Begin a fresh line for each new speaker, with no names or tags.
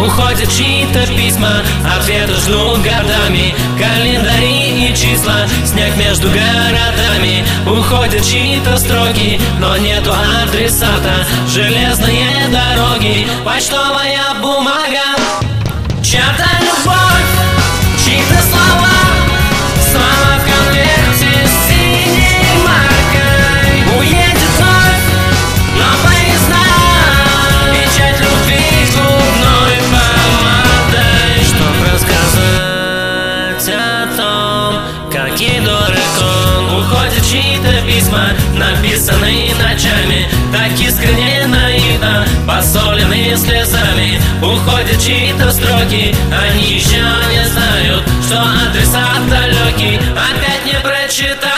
Уходят чьи-то письма, ответы ждут годами. Календари и числа, снег между городами. Уходят чьи-то строки, но нету адресата. Железные дороги, почтовая бумага. Чья-то любовь, чьи-то слова, слова в конверте с синей маркой. Уедет вновь, но поезда, печать любви клубной помадой. Чтоб рассказать о том, как ей дорог он. Уходят чьи-то письма, написанные ночами, так искренне, наивно, посоленные слезами. Уходят чьи-то строки, они еще не знают, что адресат далекий опять не прочитать.